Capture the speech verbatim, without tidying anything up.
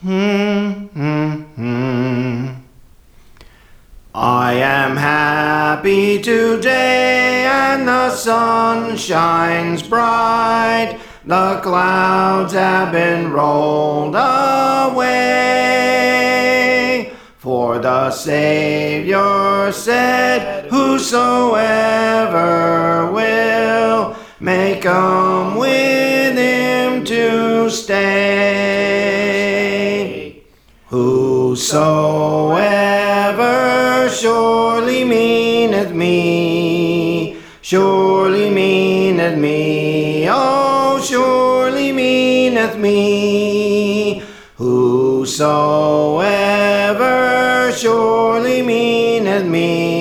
I am happy today, and the sun shines bright. The clouds have been rolled away. For the Savior said, whosoever will may come with him to stay. Whosoever surely meaneth me, surely meaneth me, oh, surely meaneth me. Whosoever surely meaneth me.